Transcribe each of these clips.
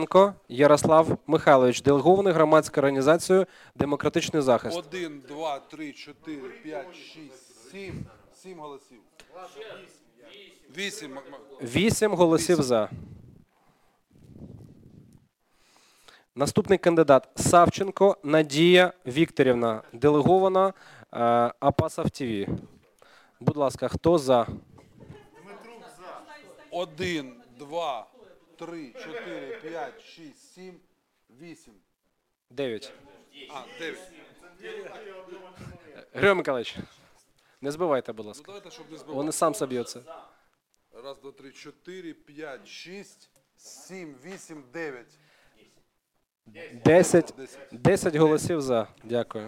Ярослав Михайлович, делегований громадською організацією «Демократичний захист». 1, 2, 3, 4, 5, 6, 7. 7 голосів. 8. 8 голосів «за». Наступний кандидат – Савченко Надія Вікторівна, делегована Апасов ТВ. Будь ласка, хто за? 1, 2, 3, 4, 5, 6, 7, 8. 9. 9. Григорій Миколаївич, не збивайте, будь Ну ласка. давайте, щоб не збивати. Вони сам соб'ються. 1, 2, 3, 4, 5, 6, 7, 8, 9. 10 голосів «за». Дякую.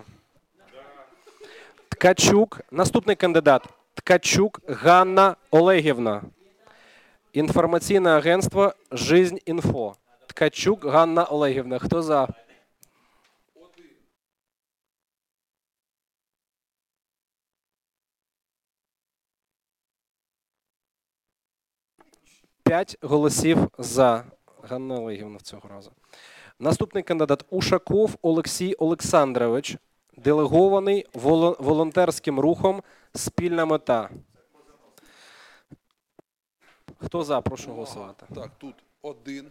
Ткачук. Наступний кандидат. Ткачук Ганна Олегівна. Інформаційне агентство «Жизнь.Інфо». Ткачук Ганна Олегівна. Хто за? 5 голосів «за». Ганна Олегівна цього разу. Наступний кандидат Ушаков Олексій Олександрович, делегований волонтерським рухом «Спільна мета». Хто за? Прошу голосувати. Так, тут 1,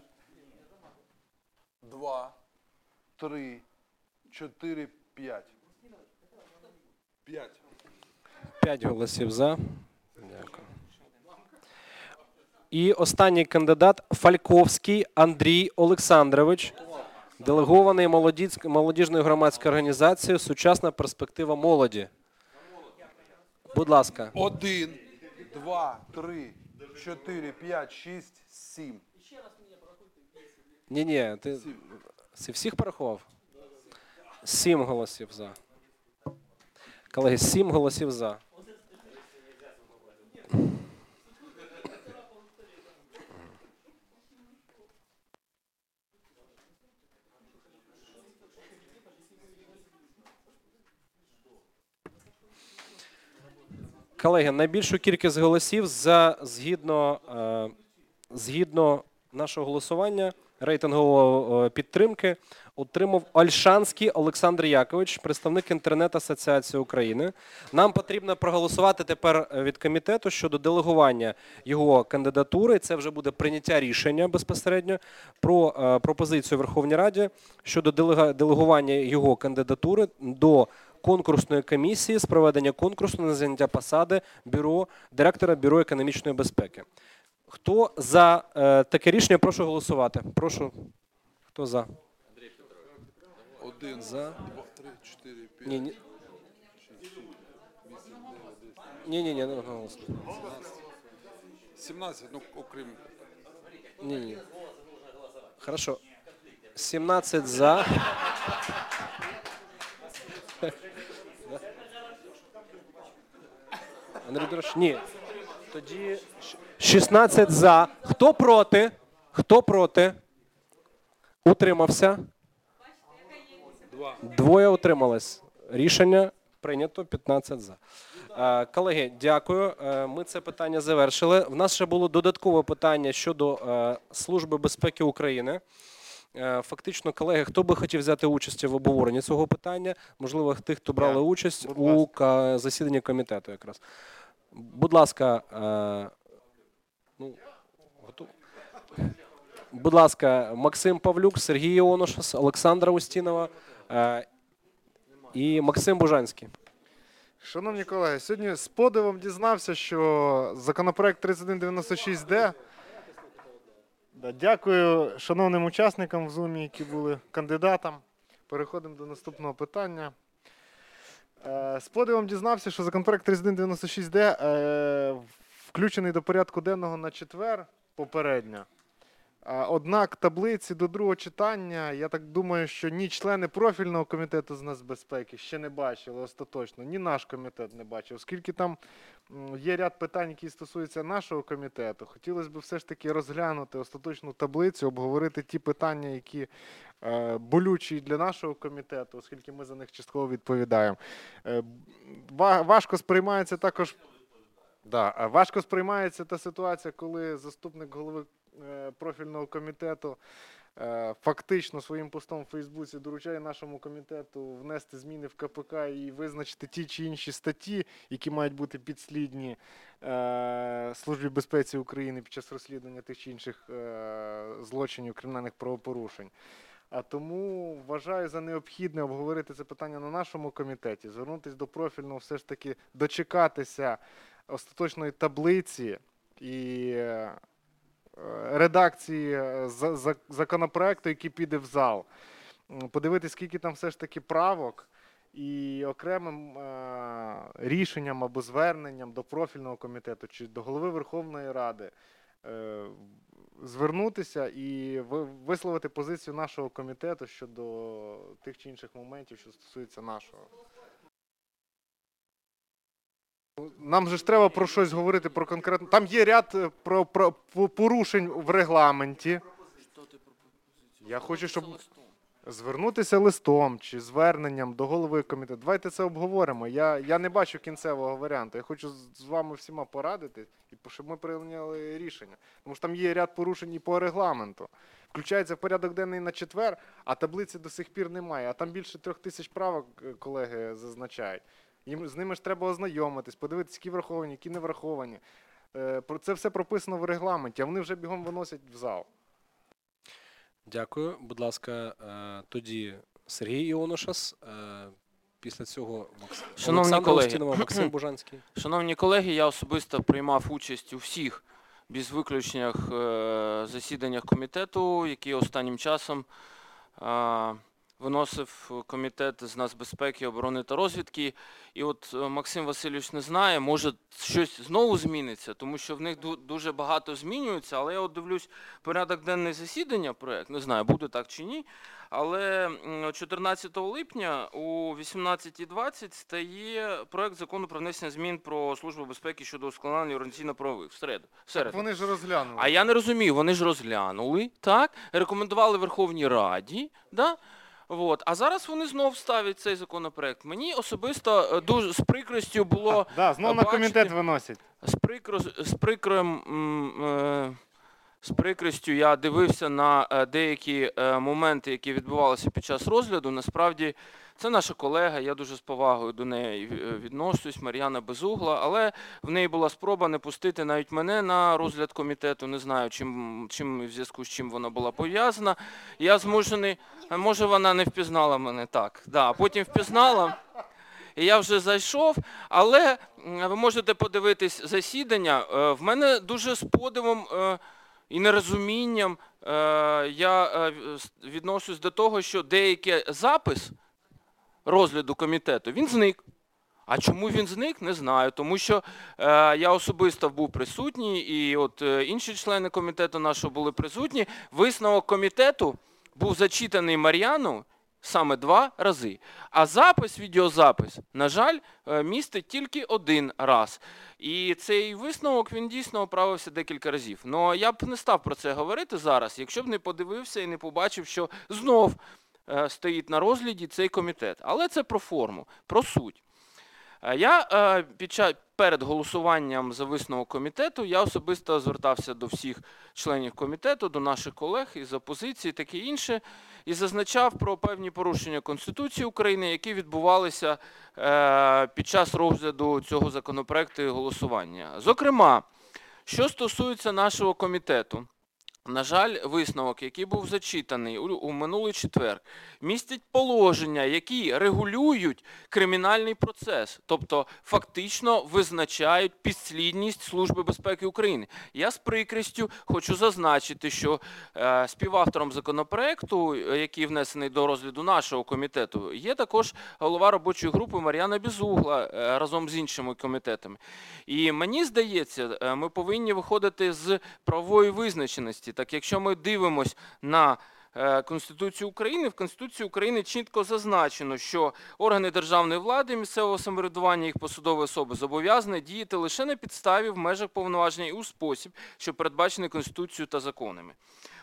2, 3, 4, 5. 5. 5 голосів «за». Дякую. І останній кандидат Фальковський Андрій Олександрович, делегований молодіжною громадською організацією «Сучасна перспектива молоді». Будь ласка. 1, 2, 3, 4, 5, 6, 7. Ні, ти всіх порахував? 7 голосів «за». Колеги, 7 голосів «за». Колеги, найбільшу кількість голосів згідно нашого голосування, рейтингової підтримки, отримав Ольшанський Олександр Якович, представник Інтернет-асоціації України. Нам потрібно проголосувати тепер від комітету щодо делегування його кандидатури. Це вже буде прийняття рішення безпосередньо про пропозицію Верховній Раді щодо делегування його кандидатури до конкурсної комісії з проведення конкурсу на заняття посади директора Бюро економічної безпеки. Хто за таке рішення, прошу голосувати. Прошу. Хто за? 1, За. 2, 3, 4, 5, 6, 7, 8, 9, 10. Ні, не голосуй. 17, ну окрім. Ні. Хорошо. 17 за. Андрій Дорош, ні. Тоді 16 за. Хто проти? Хто проти? Утримався? 2 утримались. Рішення прийнято, 15 за. Колеги, дякую. Ми це питання завершили. В нас ще було додаткове питання щодо Служби безпеки України. Фактично, колеги, хто би хотів взяти участь в обговоренні цього питання? Можливо, тих, хто брали участь у засіданні комітету якраз. Будь ласка, будь ласка, Максим Павлюк, Сергій Іонушас, Олександра Устінова і Максим Бужанський. Шановні колеги, сьогодні з подивом дізнався, що законопроект 3196-д. Дякую шановним учасникам в Zoom, які були кандидатам. Переходимо до наступного питання. З подивом дізнався, що законопроект 3196-д включений до порядку денного на четвер попередньо. Однак таблиці до другого читання, я так думаю, що ні члени профільного комітету з нацбезпеки ще не бачили остаточно, ні наш комітет не бачив. Оскільки там є ряд питань, які стосуються нашого комітету, хотілося б все ж таки розглянути остаточну таблицю, обговорити ті питання, які болючі для нашого комітету, оскільки ми за них частково відповідаємо. Важко сприймається також важко сприймається та ситуація, коли заступник голови профільного комітету фактично своїм постом в Фейсбуці доручає нашому комітету внести зміни в КПК і визначити ті чи інші статті, які мають бути підслідні Службі безпеки України під час розслідування тих чи інших злочинів, кримінальних правопорушень. А тому вважаю за необхідне обговорити це питання на нашому комітеті, звернутися до профільного, все ж таки дочекатися остаточної таблиці і редакції законопроекту, який піде в зал. Подивитися, скільки там все ж таки правок, і окремим рішенням або зверненням до профільного комітету чи до голови Верховної Ради звернутися і висловити позицію нашого комітету щодо тих чи інших моментів, що стосуються нашого. Нам же ж треба про щось говорити, про конкретно. Там є ряд про порушень в регламенті. Я хочу, щоб звернутися листом чи зверненням до голови комітету. Давайте це обговоримо. Я не бачу кінцевого варіанту. Я хочу з вами всіма порадити, щоб ми прийняли рішення. Тому що там є ряд порушень і по регламенту. Включається в порядок денний на четвер, а таблиці до сих пір немає. А там більше 3000 правок, колеги зазначають. З ними ж треба ознайомитись, подивитися, які враховані, які не враховані. Це все прописано в регламенті, а вони вже бігом виносять в зал. Дякую. Будь ласка, тоді Сергій Іонушас, після цього Олександр Устінова, Максим Бужанський. Шановні колеги, я особисто приймав участь у всіх, без виключення, засіданнях комітету, які останнім часом виносив комітет з нацбезпеки, оборони та розвідки. І от Максим Васильович не знає, може щось знову зміниться, тому що в них дуже багато змінюється, але я от дивлюсь порядок денний засідання, проект, не знаю, буде так чи ні, але 14 липня о 18:20 стає проект закону про внесення змін про Службу безпеки щодо удосконалення організаційно-правових в середу. Так вони ж розглянули. А я не розумію, вони ж розглянули, так, рекомендували Верховній Раді, да? Вот. А зараз вони знов ставлять цей законопроект. Мені особисто дуже з прикрістю було Знов на комітет виносять. З прикрістю я дивився на деякі моменти, які відбувалися під час розгляду. Насправді, це наша колега, я дуже з повагою до неї відношусь, Мар'яна Безугла, але в неї була спроба не пустити навіть мене на розгляд комітету, не знаю, в зв'язку з чим вона була пов'язана. Я змушений, може вона не впізнала мене, так, да, потім впізнала. І я вже зайшов, але ви можете подивитись засідання. В мене дуже з подивом і нерозумінням я відношусь до того, що деякий запис розгляду комітету, він зник. А чому він зник, не знаю. Тому що я особисто був присутній, і от інші члени комітету нашого були присутні. Висновок комітету був зачитаний Мар'яною саме 2 рази. А запис, відеозапис, на жаль, містить тільки 1 раз. І цей висновок, він дійсно оправився декілька разів. Но я б не став про це говорити зараз, якщо б не подивився і не побачив, що знов стоїть на розгляді цей комітет. Але це про форму, про суть. Я перед голосуванням за висновок комітету я особисто звертався до всіх членів комітету, до наших колег із опозиції, таке інше, і зазначав про певні порушення Конституції України, які відбувалися під час розгляду цього законопроекту і голосування. Зокрема, що стосується нашого комітету, на жаль, висновок, який був зачитаний у минулий четвер, містить положення, які регулюють кримінальний процес, тобто фактично визначають підслідність Служби безпеки України. Я з прикрістю хочу зазначити, що співавтором законопроекту, який внесений до розгляду нашого комітету, є також голова робочої групи Мар'яна Безугла разом з іншими комітетами. І мені здається, ми повинні виходити з правової визначеності. Так, якщо ми дивимося на Конституцію України, в Конституції України чітко зазначено, що органи державної влади, місцевого самоврядування, їх посадові особи зобов'язані діяти лише на підставі в межах повноважень і у спосіб, що передбачений Конституцією та законами.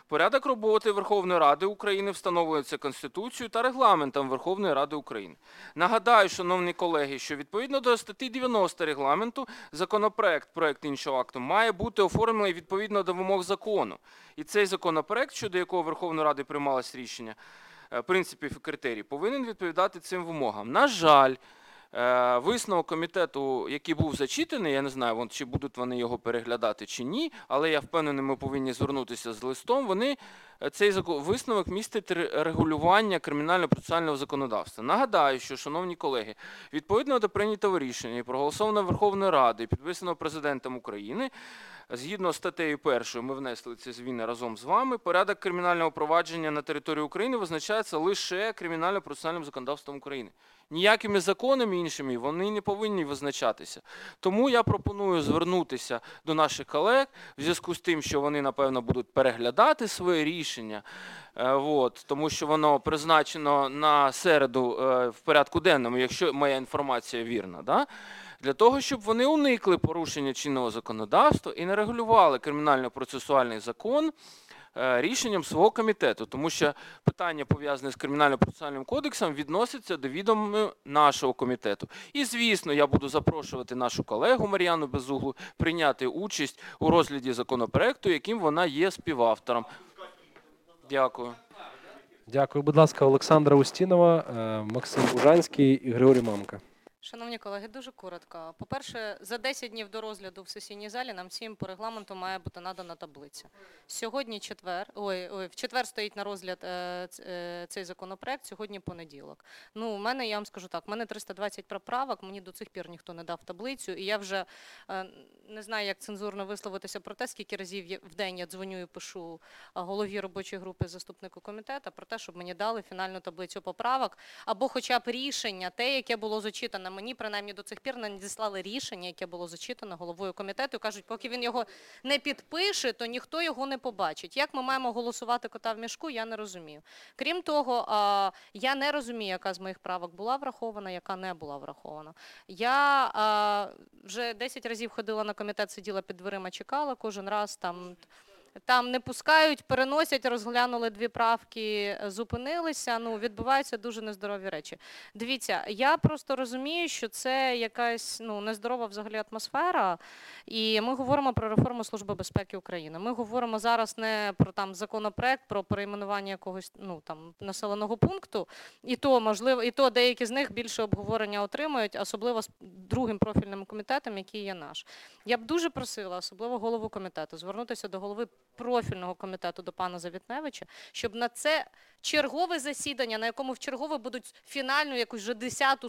Порядок роботи Верховної Ради України встановлюється Конституцією та Регламентом Верховної Ради України. Нагадаю, шановні колеги, що відповідно до статті 90 Регламенту проект іншого акту має бути оформлений відповідно до вимог закону. І цей законопроект, щодо якого Верховної Ради приймалось рішення, принципів і критерій, повинен відповідати цим вимогам. На жаль, висновок комітету, який був зачитаний, я не знаю, чи будуть вони його переглядати чи ні, але я впевнений, ми повинні звернутися з листом, цей висновок містить регулювання кримінально-процесуального законодавства. Нагадаю, що, шановні колеги, відповідно до прийнятого рішення і проголосованого Верховною Радою, підписаного Президентом України, згідно з статтею 1 ми внесли ці зміни разом з вами, порядок кримінального провадження на території України визначається лише кримінально-процесуальним законодавством України. Ніякими законами іншими вони не повинні визначатися. Тому я пропоную звернутися до наших колег в зв'язку з тим, що вони, напевно, будуть переглядати своє рішення, тому що воно призначено на середу в порядку денному, якщо моя інформація вірна, да? Для того, щоб вони уникли порушення чинного законодавства і не регулювали кримінально-процесуальний закон рішенням свого комітету, тому що питання, пов'язане з Кримінально-процесуальним кодексом, відносяться до відома нашого комітету. І, звісно, я буду запрошувати нашу колегу Мар'яну Безуглу прийняти участь у розгляді законопроекту, яким вона є співавтором. Дякую. Дякую, будь ласка, Олександра Устінова, Максим Бужанський і Григорій Мамка. Шановні колеги, дуже коротко. По-перше, за 10 днів до розгляду в сесійній залі нам всім по регламенту має бути надана таблиця. Сьогодні в четвер стоїть на розгляд цей законопроект, сьогодні понеділок. У мене, я вам скажу так, в мене 320 поправок, мені до цих пір ніхто не дав таблицю, і я вже не знаю, як цензурно висловитися про те, скільки разів в день я дзвоню і пишу голові робочої групи, заступнику комітету, про те, щоб мені дали фінальну таблицю поправок, або хоча б рішення, те, яке було зачитане. Мені, принаймні, до цих пір не надіслали рішення, яке було зачитане головою комітету. Кажуть, поки він його не підпише, то ніхто його не побачить. Як ми маємо голосувати кота в мішку, я не розумію. Крім того, я не розумію, яка з моїх правок була врахована, яка не була врахована. Я вже 10 разів ходила на комітет, сиділа під дверима, чекала, кожен раз там не пускають, переносять, розглянули 2 правки, зупинилися. Відбуваються дуже нездорові речі. Дивіться, я просто розумію, що це якась нездорова взагалі атмосфера. І ми говоримо про реформу Служби безпеки України. Ми говоримо зараз не про законопроект, про перейменування якогось населеного пункту. І то, можливо, деякі з них більше обговорення отримують, особливо з другим профільним комітетом, який є наш. Я б дуже просила, особливо голову комітету, звернутися до голови профільного комітету, до пана Завітневича, щоб на це чергове засідання, на якому вчергове будуть фінальну, якусь вже 10-ту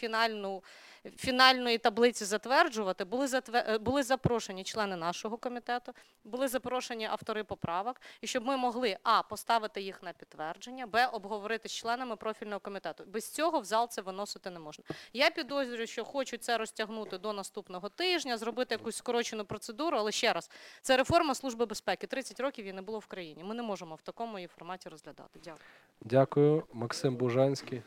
фінальної таблиці затверджувати, були запрошені члени нашого комітету, були запрошені автори поправок, і щоб ми могли, поставити їх на підтвердження, обговорити з членами профільного комітету. Без цього в зал це виносити не можна. Я підозрюю, що хочуть це розтягнути до наступного тижня, зробити якусь скорочену процедуру, але ще раз, це реформа Служби безпеки. 30 років її не було в країні. Ми не можемо в такому її форматі розглядати. Дякую. Дякую. Максим Бужанський.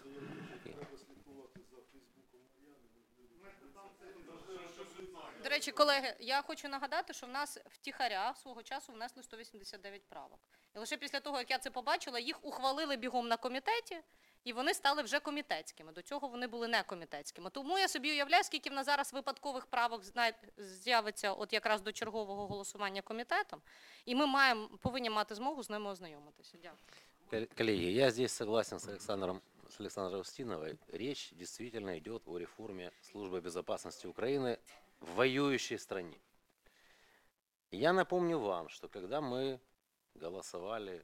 До речі, колеги, я хочу нагадати, що в нас втіхаря свого часу внесли 189 правок. І лише після того, як я це побачила, їх ухвалили бігом на комітеті, і вони стали вже комітетськими. До цього вони були не комітетськими. Тому я собі уявляю, скільки в нас зараз випадкових правок з'явиться от якраз до чергового голосування комітетом, і ми повинні мати змогу з ними ознайомитися. Дякую. Коллеги, я здесь согласен с Александрой Устиновой. Речь действительно идет о реформе Службы безопасности Украины в воюющей стране. Я напомню вам, что когда мы голосовали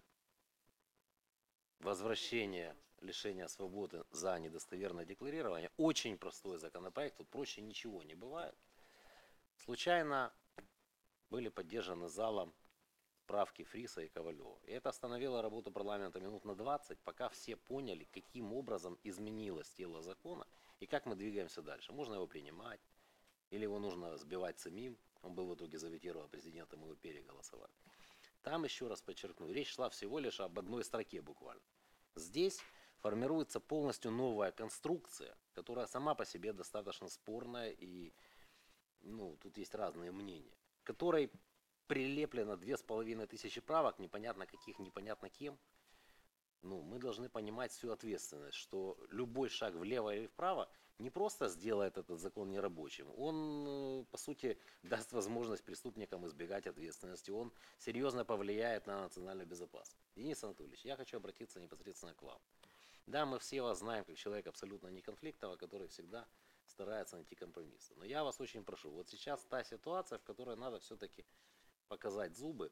возвращение лишения свободы за недостоверное декларирование, очень простой законопроект, тут проще ничего не бывает, случайно были поддержаны залом правки Фриса и Ковалева. И это остановило работу парламента минут на 20, пока все поняли, каким образом изменилось тело закона и как мы двигаемся дальше. Можно его принимать, или его нужно сбивать самим. Он был в итоге заветирован президентом, мы его переголосовали. Там, еще раз подчеркну, речь шла всего лишь об одной строке буквально. Здесь формируется полностью новая конструкция, которая сама по себе достаточно спорная, и тут есть разные мнения, которой прилеплено 2500 правок, непонятно каких, непонятно кем. Ну, мы должны понимать всю ответственность, что любой шаг влево или вправо не просто сделает этот закон нерабочим, он, по сути, даст возможность преступникам избегать ответственности, он серьезно повлияет на национальную безопасность. Денис Анатольевич, я хочу обратиться непосредственно к вам. Да, мы все вас знаем как человек абсолютно неконфликтовый, который всегда старается найти компромиссы. Но я вас очень прошу, вот сейчас та ситуация, в которой надо все-таки показать зубы,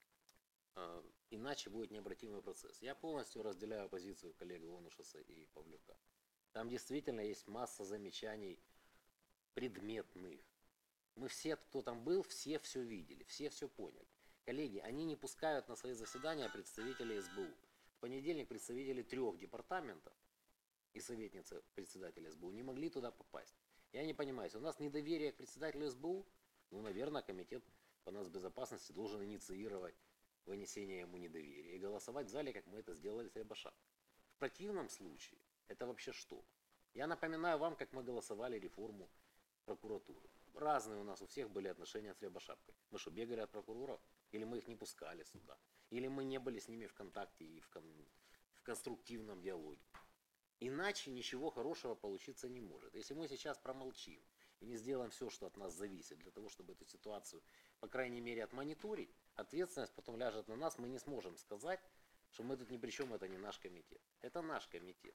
иначе будет необратимый процесс. Я полностью разделяю позицию коллег Онушаса и Павлюка. Там действительно есть масса замечаний предметных. Мы все, кто там был, все видели, все поняли. Коллеги, они не пускают на свои заседания представителей СБУ. В понедельник представители 3 департаментов и советница председателя СБУ не могли туда попасть. Я не понимаю, если у нас недоверие к председателю СБУ, ну, наверное, комитет по нацбезопасности должен инициировать вынесение ему недоверия и голосовать в зале, как мы это сделали с Рябошапкой. В противном случае, это вообще что? Я напоминаю вам, как мы голосовали реформу прокуратуры. Разные у нас у всех были отношения с Рябошапкой. Мы что, бегали от прокуроров? Или мы их не пускали сюда? Или мы не были с ними в контакте и в конструктивном диалоге? Иначе ничего хорошего получиться не может. Если мы сейчас промолчим и не сделаем все, что от нас зависит, для того, чтобы эту ситуацию, по крайней мере, отмониторить, ответственность потом ляжет на нас, мы не сможем сказать, что мы тут ни при чем, это не наш комитет. Это наш комитет.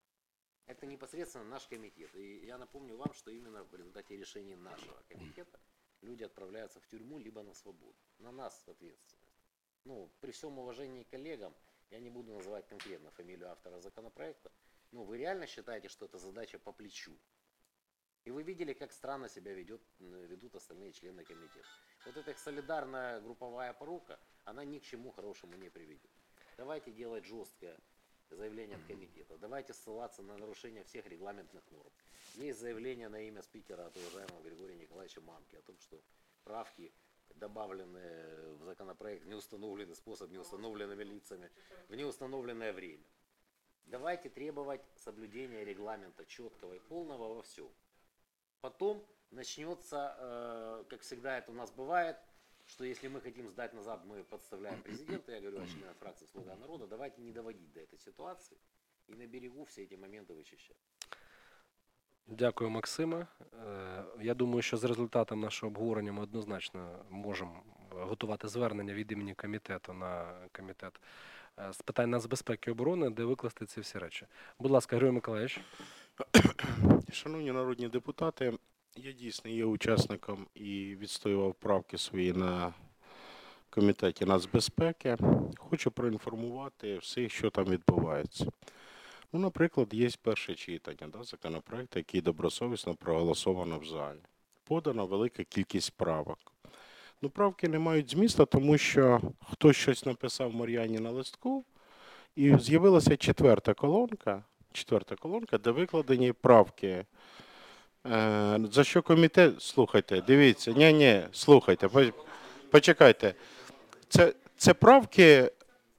Это непосредственно наш комитет. И я напомню вам, что именно в результате решений нашего комитета люди отправляются в тюрьму либо на свободу. На нас ответственность. Ну, при всем уважении к коллегам, я не буду называть конкретно фамилию автора законопроекта, но вы реально считаете, что это задача по плечу? И вы видели, как странно себя ведут остальные члены комитета. Вот эта солидарная групповая порука, она ни к чему хорошему не приведет. Давайте делать жесткое заявление от комитета. Давайте ссылаться на нарушение всех регламентных норм. Есть заявление на имя спикера от уважаемого Григория Николаевича Мамки о том, что правки, добавленные в законопроект в неустановленный способ, неустановленными лицами, в неустановленное время. Давайте требовать соблюдения регламента четкого и полного во всем. Потом начнется, как всегда это у нас бывает, что если мы хотим сдать назад, мы подставляем президента, я говорю о членах фракции «Слуга народа», давайте не доводить до этой ситуации и на берегу все эти моменты вычищать. Дякую, Максиме. Я думаю, що з результатом нашого обговорення ми однозначно можемо готувати звернення від імені комітету на комітет з питань нацбезпеки і оборони, де викласти ці всі речі. Будь ласка, Григорій Миколаївич. Шановні народні депутати, я дійсно є учасником і відстоював правки свої на комітеті нацбезпеки. Хочу проінформувати всіх, що там відбувається. Ну, наприклад, є перше читання законопроекту, який добросовісно проголосовано в залі. Подана велика кількість правок. Ну, правки не мають змісту, тому що хтось щось написав Мар'яні на листку, і з'явилася четверта колонка, де викладені правки. За що комітет, слухайте, дивіться, слухайте, почекайте. Це правки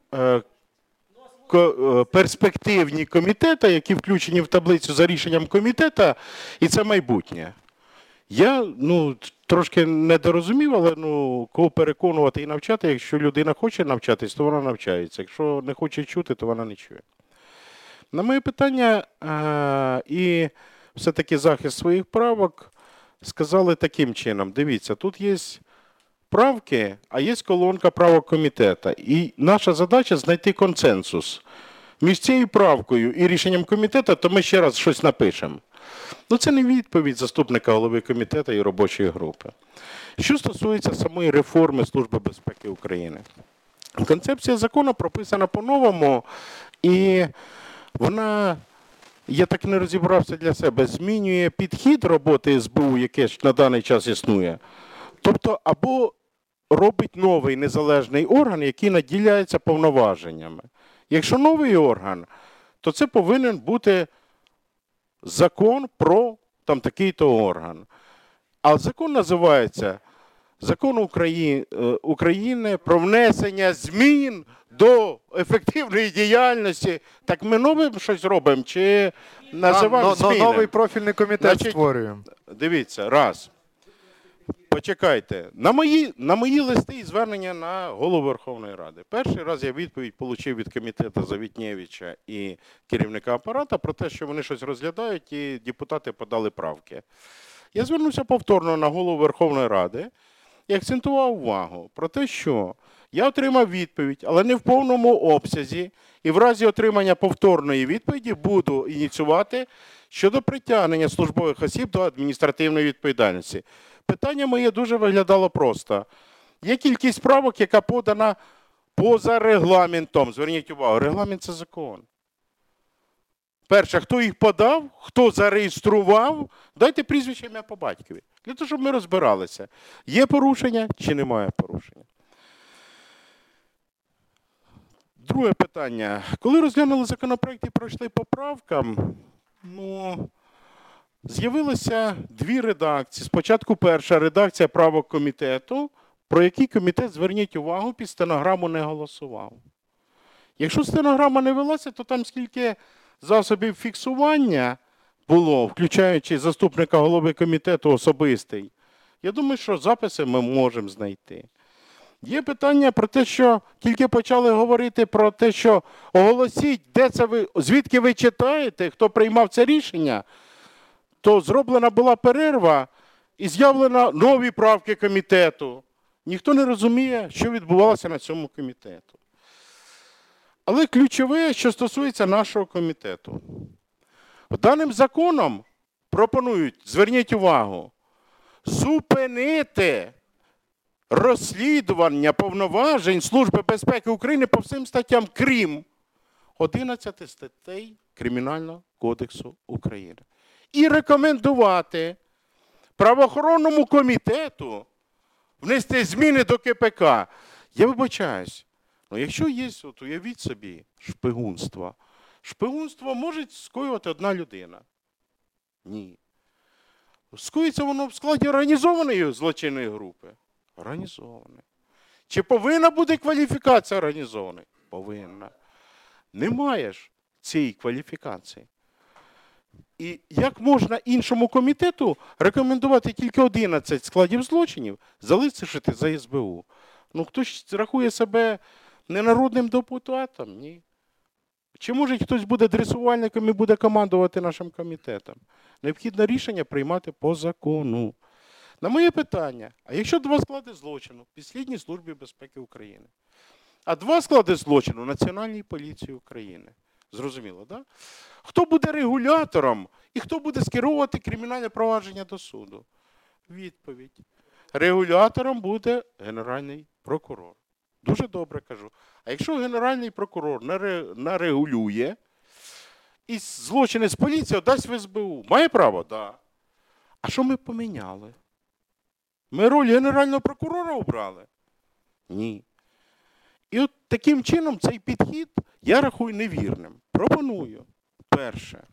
перспективні комітету, які включені в таблицю за рішенням комітету, і це майбутнє. Я, трошки недорозумів, але, кого переконувати і навчати, якщо людина хоче навчатись, то вона навчається. Якщо не хоче чути, то вона не чує. На моє питання і все-таки захист своїх правок сказали таким чином. Дивіться, тут є правки, а є колонка правок комітету. І наша задача знайти консенсус між цією правкою і рішенням комітету, то ми ще раз щось напишемо. Це не відповідь заступника голови комітету і робочої групи. Що стосується самої реформи Служби безпеки України. Концепція закону прописана по-новому, і вона, я так не розібрався для себе, змінює підхід роботи СБУ, яке ж на даний час існує. Тобто, або робить новий незалежний орган, який наділяється повноваженнями. Якщо новий орган, то це повинен бути закон про такий-то орган. А закон називається Закон України про внесення змін до ефективної діяльності. Так ми новим щось робимо чи називаємо зміни? Новий профільний комітет створюємо. Дивіться, раз. Почекайте. На мої листи і звернення на Голову Верховної Ради. Перший раз я відповідь отримав від комітету Завітнєвича і керівника апарату про те, що вони щось розглядають і депутати подали правки. Я звернувся повторно на Голову Верховної Ради і акцентував увагу про те, що я отримав відповідь, але не в повному обсязі, і в разі отримання повторної відповіді буду ініціювати щодо притягнення службових осіб до адміністративної відповідальності. Питання моє дуже виглядало просто. Є кількість правок, яка подана поза регламентом. Зверніть увагу, регламент – це закон. Перше, хто їх подав, хто зареєстрував, дайте прізвище, ім'я по батькові. Для того, щоб ми розбиралися, є порушення чи немає порушення. Друге питання. Коли розглянули законопроект і пройшли по правкам, з'явилося дві редакції. Спочатку перша редакція правок комітету, про які комітет, зверніть увагу, під стенограму не голосував. Якщо стенограма не велася, то там скільки засобів фіксування було, включаючи заступника голови комітету особистий, я думаю, що записи ми можемо знайти. Є питання про те, що тільки почали говорити про те, що оголосіть, де це ви, звідки ви читаєте, хто приймав це рішення, то зроблена була перерва і з'явлено нові правки комітету. Ніхто не розуміє, що відбувалося на цьому комітету. Але ключове, що стосується нашого комітету. Даним законом пропонують, зверніть увагу, зупинити розслідування повноважень Служби безпеки України по всім статтям, крім 11 статей Кримінального кодексу України. І рекомендувати правоохоронному комітету внести зміни до КПК. Я вибачаюсь, якщо є, от уявіть собі, шпигунство. Шпигунство може скоювати одна людина? Ні. Скоїться воно в складі організованої злочинної групи? Організоване. Чи повинна бути кваліфікація організованої? Повинна. Немає ж цієї кваліфікації. І як можна іншому комітету рекомендувати тільки 11 складів злочинів, залишити за СБУ? Хтось рахує себе ненародним депутатом? Ні. Чи може хтось буде дресувальником і буде командувати нашим комітетом? Необхідно рішення приймати по закону. На моє питання, а якщо 2 склади злочину в Підслідній службі безпеки України, а 2 склади злочину в Національній поліції України? Зрозуміло, так? Хто буде регулятором і хто буде скеровувати кримінальне провадження до суду? Відповідь. Регулятором буде Генеральний прокурор. Дуже добре кажу. А якщо Генеральний прокурор нарегулює і злочини з поліції дасть в СБУ, має право? Так. А що ми поміняли? Ми роль Генерального прокурора обрали? Ні. І от таким чином цей підхід я рахую невірним. Пропоную, перше,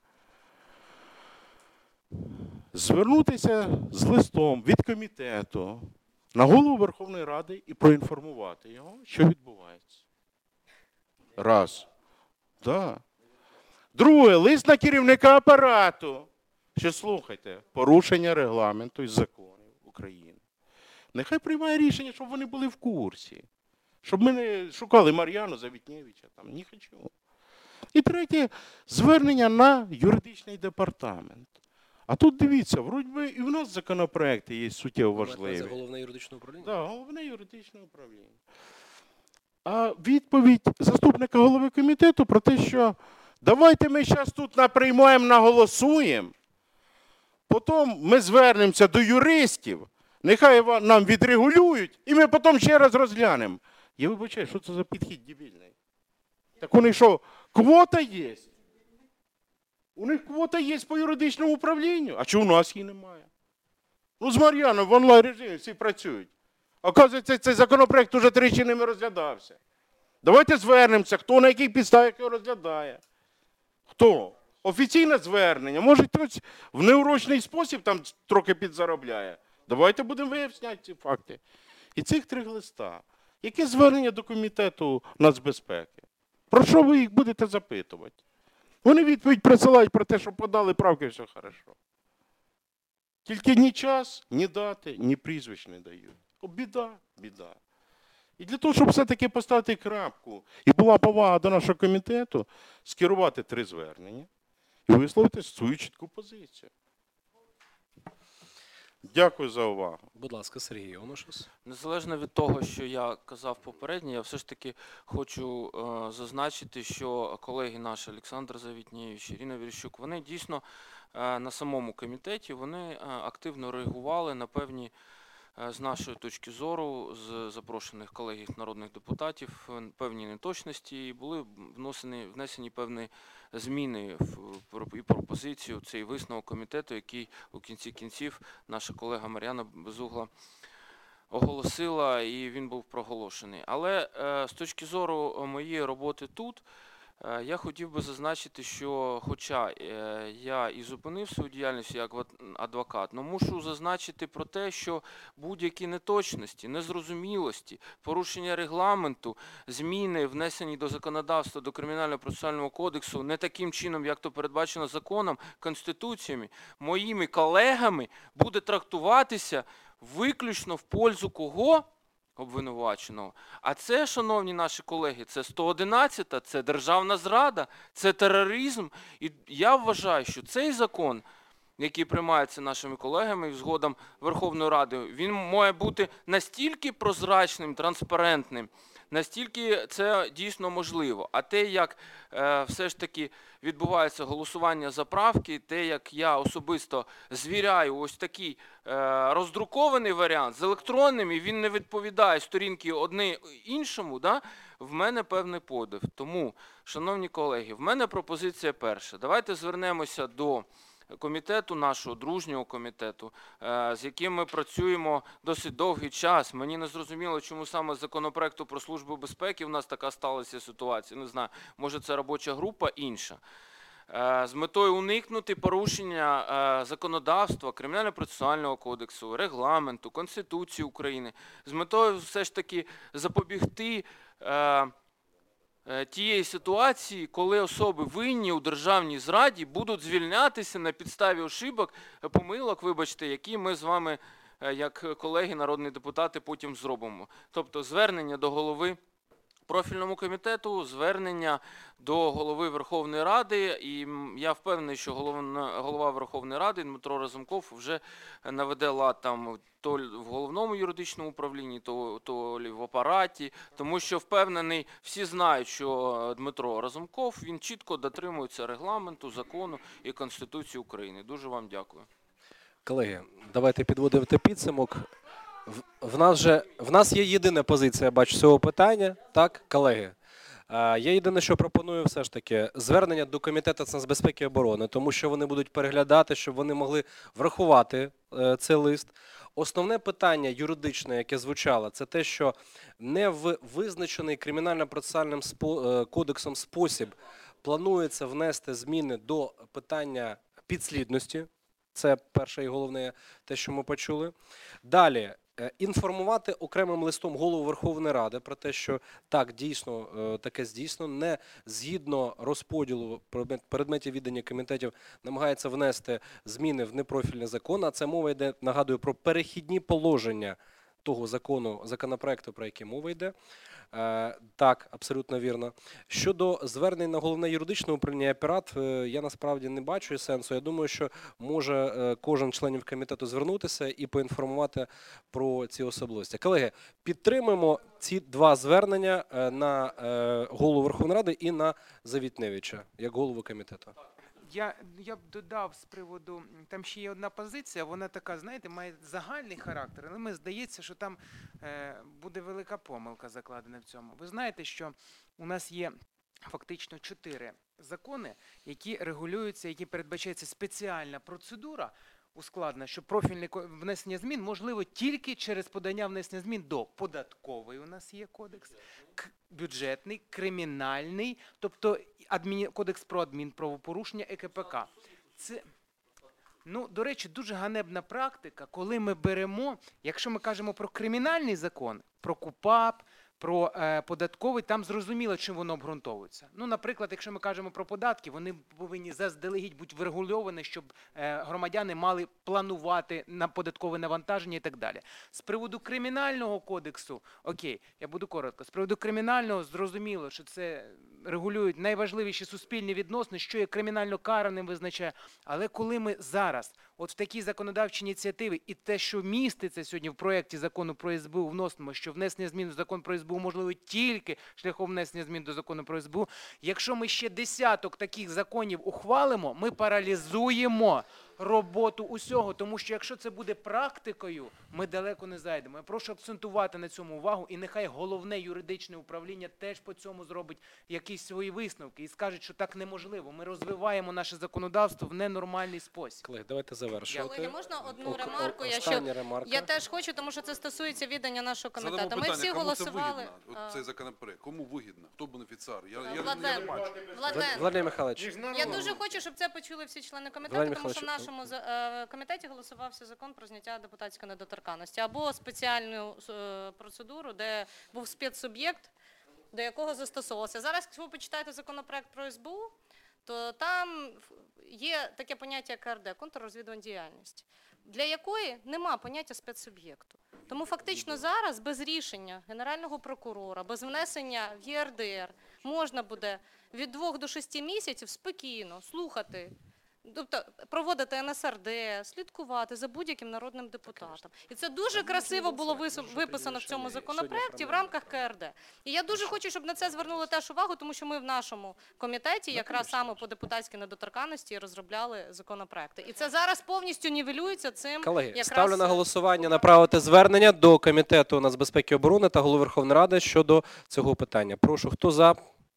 звернутися з листом від комітету на Голову Верховної Ради і проінформувати його, що відбувається. Раз. Да. Друге, лист на керівника апарату. Що слухайте, порушення регламенту і законів України. Нехай приймає рішення, щоб вони були в курсі. Щоб ми не шукали Мар'яну Завітнєвича. Не хочу. І третє, звернення на юридичний департамент. А тут дивіться, вроді би і в нас законопроекти є суттєво важливі. Це головне юридичне управління? Так, головне юридичне управління. А відповідь заступника голови комітету про те, що давайте ми зараз тут наприймаємо, наголосуємо, потім ми звернемося до юристів, нехай нам відрегулюють, і ми потім ще раз розглянемо. Я вибачаю, що це за підхід дебільний? Так у них що, квота є? У них квота є по юридичному управлінню. А чого у нас її немає? З Мар'яною в онлайн-режимі всі працюють. Оказується, цей законопроект уже 3 ними розглядався. Давайте звернемося, хто на якій підставі його розглядає. Хто? Офіційне звернення. Може, хтось в неурочний спосіб там трохи підзаробляє. Давайте будемо виясняти ці факти. І цих 3 листа. Яке звернення до комітету нацбезпеки? Про що ви їх будете запитувати? Вони відповідь присилають про те, що подали правки, все хорошо. Тільки ні час, ні дати, ні прізвищ не дають. О, біда, біда. І для того, щоб все-таки поставити крапку, і була повага до нашого комітету, скерувати 3 звернення і висловити свою чітку позицію. Дякую за увагу. Будь ласка, Сергій Онушас. Незалежно від того, що я казав попередньо, я все ж таки хочу зазначити, що колеги наші Олександр Завітнєвич, Ірина Верещук, вони дійсно на самому комітеті вони активно реагували на певні, з нашої точки зору, з запрошених колег народних депутатів, певні неточності, і були внесені певні зміни і пропозиції у цей висновок комітету, який у кінці кінців наша колега Мар'яна Безугла оголосила, і він був проголошений. Але з точки зору моєї роботи тут, я хотів би зазначити, що хоча я і зупинив свою діяльність як адвокат, але мушу зазначити про те, що будь-які неточності, незрозумілості, порушення регламенту, зміни, внесені до законодавства, до Кримінально-процесуального кодексу, не таким чином, як то передбачено законом, конституціями, моїми колегами буде трактуватися виключно в пользу кого? Обвинуваченого. А це, шановні наші колеги, це 111-та, це державна зрада, це тероризм. І я вважаю, що цей закон, який приймається нашими колегами згодом Верховною Радою, він має бути настільки прозрачним, транспарентним, настільки це дійсно можливо. А те, як все ж таки відбувається голосування за правки, те, як я особисто звіряю ось такий роздрукований варіант з електронним, і він не відповідає сторінки одне іншому, да, в мене певний подив. Тому, шановні колеги, в мене пропозиція перша. Давайте звернемося до комітету, нашого дружнього комітету, з яким ми працюємо досить довгий час. Мені не зрозуміло, чому саме з законопроекту про Службу безпеки в нас така сталася ситуація. Не знаю, може це робоча група інша. З метою уникнути порушення законодавства, Кримінально-процесуального кодексу, регламенту, Конституції України, з метою все ж таки запобігти тієї ситуації, коли особи винні у державній зраді будуть звільнятися на підставі ошибок, помилок, вибачте, які ми з вами, як колеги, народні депутати, потім зробимо. Тобто звернення до голови профільному комітету, звернення до голови Верховної Ради, і я впевнений, що голова Верховної Ради Дмитро Разумков вже наведе лад там то в головному юридичному управлінні, то в апараті, тому що впевнений, всі знають, що Дмитро Разумков, він чітко дотримується регламенту, закону і Конституції України. Дуже вам дякую. Колеги, давайте підводити підсумок. В нас є єдина позиція, бачу, цього питання, так, колеги? Я єдине, що пропоную все ж таки звернення до Комітету з нацбезпеки і оборони, тому що вони будуть переглядати, щоб вони могли врахувати цей лист. Основне питання юридичне, яке звучало, це те, що не в визначений Кримінально-процесуальним кодексом спосіб планується внести зміни до питання підслідності. Це перше і головне, те, що ми почули. Далі. Інформувати окремим листом Голову Верховної Ради про те, що так, дійсно, таке здійснено, не згідно розподілу предметів віддання комітетів намагається внести зміни в непрофільний закон, а це мова йде, нагадую, про перехідні положення того законопроекту, про який мова йде. Так, абсолютно вірно. Щодо звернень на головне юридичне управління і апарат, я насправді не бачу сенсу. Я думаю, що може кожен членів комітету звернутися і поінформувати про ці особливості. Колеги, підтримуємо ці 2 звернення на голову Верховної Ради і на Завітневича, як голову комітету. Я б додав з приводу, там ще є одна позиція, вона така, знаєте, має загальний характер, але мені здається, що там буде велика помилка закладена в цьому. Ви знаєте, що у нас є фактично 4 закони, які регулюються, які передбачається спеціальна процедура ускладнена, що профільне внесення змін можливо тільки через подання внесення змін до податковий у нас є кодекс, бюджетний, кримінальний, тобто кодекс про адмінправопорушення ЕКПК. Це, до речі, дуже ганебна практика, коли ми беремо, якщо ми кажемо про кримінальний закон, про КУпАП, про податковий, там зрозуміло, чим воно обґрунтовується. Ну, наприклад, якщо ми кажемо про податки, вони повинні заздалегідь бути врегульовані, щоб громадяни мали планувати на податкове навантаження і так далі. З приводу кримінального кодексу, окей, я буду коротко, з приводу кримінального зрозуміло, що це регулюють найважливіші суспільні відносини, що є кримінально караним визначає. Але коли ми зараз от в такі законодавчі ініціативи і те, що міститься сьогодні в проєкті закону про СБУ, вносимо, що внесення змін до закону про СБУ можливо тільки шляхом внесення змін до закону про СБУ, якщо ми ще десяток таких законів ухвалимо, ми паралізуємо роботу усього, тому що якщо це буде практикою, ми далеко не зайдемо. Я прошу акцентувати на цьому увагу, і нехай головне юридичне управління теж по цьому зробить якісь свої висновки і скаже, що так неможливо. Ми розвиваємо наше законодавство в ненормальний спосіб. Колеги, давайте завершувати. Колеги, можна одну Ок- ремарку? остання ремарка. Я теж хочу, тому що це стосується відання нашого Задамо комітету. Ми питання, всі кому голосували. це вигідно, от цей законопроект? Кому вигідно? Хто бенефіціар? Я не Владлен, бачу. Владлен, Владимир Михайлович, я дуже хочу, щоб це почули всі члени комітету, Владимир тому що в Михайлович, нашому комітеті голосувався закон про зняття депутатської недоторканності або спеціальну процедуру, де був спецсуб'єкт, до якого застосовувався. Зараз, якщо ви почитаєте законопроект про СБУ, то там є таке поняття як КРД – контррозвідувальна діяльність, для якої нема поняття спецсуб'єкту. Тому фактично зараз без рішення Генерального прокурора, без внесення в ЄРДР можна буде від 2 до 6 місяців спокійно слухати, тобто проводити НСРД, слідкувати за будь-яким народним депутатом. І це дуже красиво було виписано в цьому законопроекті в рамках КРД. І я дуже хочу, щоб на це звернули теж увагу, тому що ми в нашому комітеті якраз саме по депутатській недоторканності розробляли законопроекти. І це зараз повністю нівелюється цим. колеги, якраз ставлю на голосування направити звернення до Комітету нацбезпеки і оборони та Голови Верховної Ради щодо цього питання. Прошу, хто за?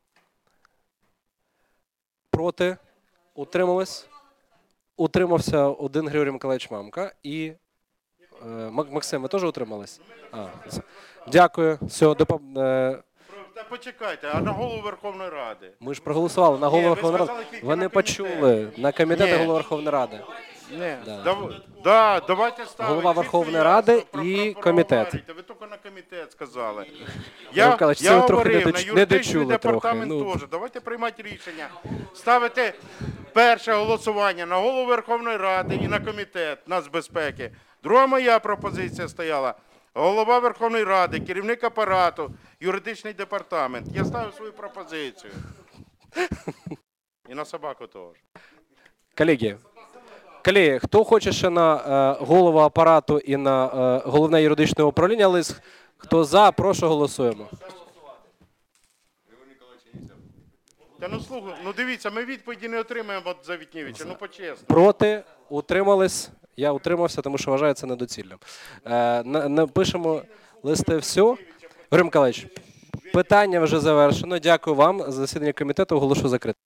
Проти? Утримались? Утримався один Григорій Миколаївич Мамка і Максим, ви теж утримались? Дякую. Все, Та почекайте, а на голову Верховної Ради? ми ж проголосували на Голову Ні, ви Верховної Ради. сказали тільки Ви на не комітет. почули. На комітет і Ні. Голову Верховної Ради. Ні. Да. Давайте ставити. Голова Верховної Чітко, Ради ясно, і про- комітет. проговорюйте. Ви тільки на комітет сказали. Миколаївич, це ви трохи говорив, не на доч- не юридичний дочули трохи, департамент ну. теж. Давайте приймати рішення. Ставити перше голосування на голову Верховної Ради і на комітет нацбезпеки. Друга моя пропозиція стояла. Голова Верховної Ради, керівник апарату, юридичний департамент. Я ставив свою пропозицію. І на собаку теж. Колеги, хто хоче ще на голову апарату і на головне юридичне управління лист, хто за, прошу голосуємо. Та ну слухай, ну дивіться, ми відповіді не отримаємо від Завітнєвича, ну по-чесному. Проти, утримались. Я утримався, тому що вважаю це недоцільним. Напишемо листи все. Григорій Миколаївич, питання вже завершено. Дякую вам. Засідання комітету оголошу закритим.